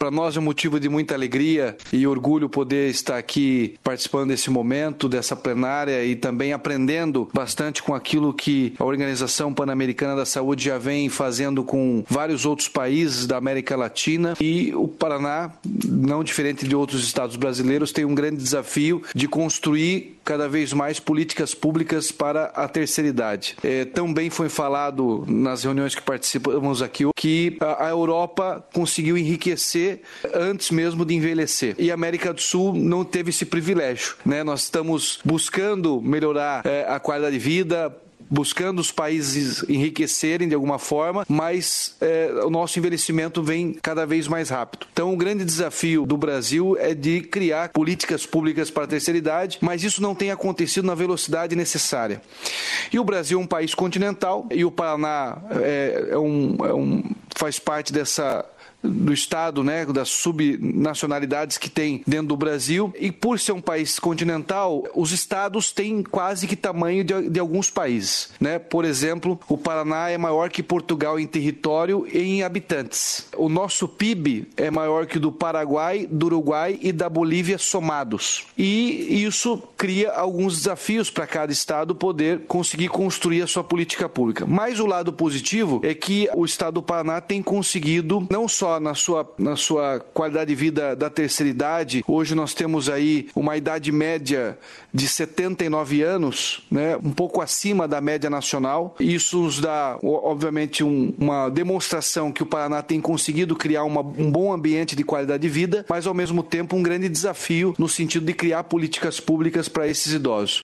Para nós é um motivo de muita alegria e orgulho poder estar aqui participando desse momento, dessa plenária e também aprendendo bastante com aquilo que a Organização Pan-Americana da Saúde já vem fazendo com vários outros países da América Latina. E o Paraná, não diferente de outros estados brasileiros, tem um grande desafio de construir cada vez mais políticas públicas para a terceira idade. Também foi falado nas reuniões que participamos aqui que a Europa conseguiu enriquecer antes mesmo de envelhecer. E a América do Sul não teve esse privilégio, né? Nós estamos buscando melhorar a qualidade de vida, buscando os países enriquecerem de alguma forma, mas o nosso envelhecimento vem cada vez mais rápido. Então, o grande desafio do Brasil é de criar políticas públicas para a terceira idade, mas isso não tem acontecido na velocidade necessária. E o Brasil é um país continental e o Paraná faz parte do Estado, né, das subnacionalidades que tem dentro do Brasil. E por ser um país continental, os estados têm quase que tamanho de alguns países, né? Por exemplo, o Paraná é maior que Portugal em território e em habitantes. O nosso PIB é maior que o do Paraguai, do Uruguai e da Bolívia somados. E isso cria alguns desafios para cada estado poder conseguir construir a sua política pública. Mas o lado positivo é que o estado do Paraná tem conseguido, não só na sua qualidade de vida da terceira idade. Hoje nós temos aí uma idade média de 79 anos, né, um pouco acima da média nacional. Isso nos dá, obviamente, uma demonstração que o Paraná tem conseguido criar um bom ambiente de qualidade de vida, mas ao mesmo tempo um grande desafio no sentido de criar políticas públicas para esses idosos.